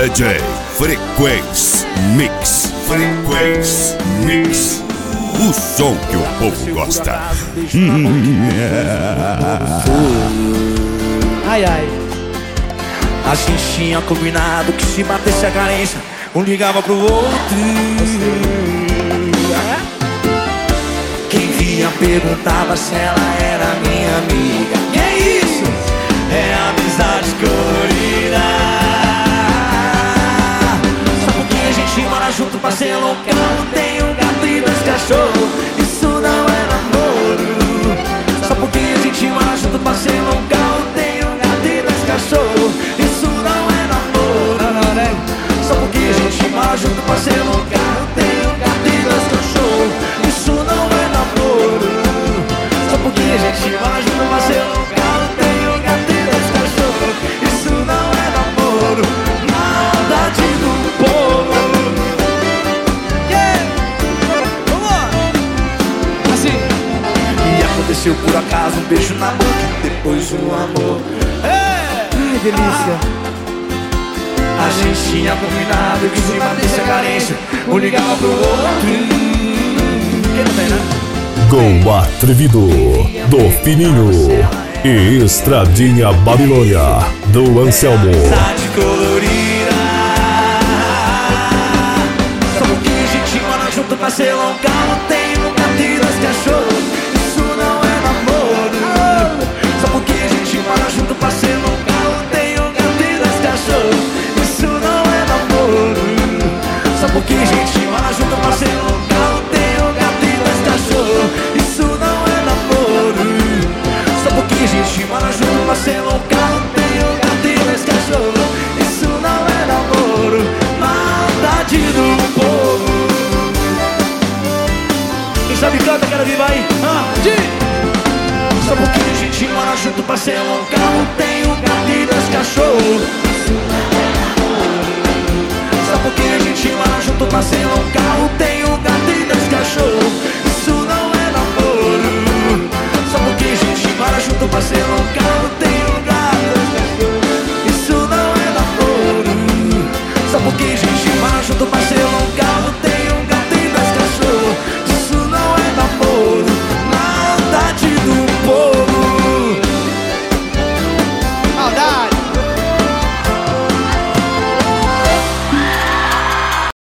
DJ Frequência Mix. Frequência Mix. O som que o povo gosta. Ai, ai. A gente tinha combinado que se batesse a carência, um ligava pro outro. Quem via perguntava se ela era minha amiga. Que é isso? É amizade colorida. Só porque a gente mora junto pra ser loucão, tem um gato e 2 cachorros, isso não é namoro. Só porque a gente mora junto pra ser loucão, tem um gato e 2 cachorros, isso não é namoro. Só porque a gente mora junto pra ser loucão, tem um gato e 2 cachorros, isso não é namoro. Só porque a gente mora junto pra ser loucão, tem um gato e 2 cachorros, isso não é namoro. Maldade do povo. Aconteceu por acaso um beijo na boca, depois um amor. Ai, delícia. A gente tinha combinado que se batesse a carência, um ligava pro outro. Quem não tem, né? Com Atrevido, do Fininho e Estradinha Babilônia, do Anselmo. Amizade colorida. Só porque a gente mora junto pra ser local, tem um gato e 2 cachorros, isso não é namoro. Só porque a gente mora junto pra ser local, tem um gato e 2 cachorros, isso não é namoro. Só porque a gente mora junto pra ser local, tem um gato e 2 cachorros, isso não é namoro. Só porque a gente mora junto pra ser local, tem um gato e 2 cachorros, isso não é namoro. Maldade do povo. Quem sabe canta, quero viva aí. Só porque a gente mora junto pra ser local, tem um gato e 2 cachorros. Só porque a gente mora junto pra ser local, tem um gato e 2 cachorros,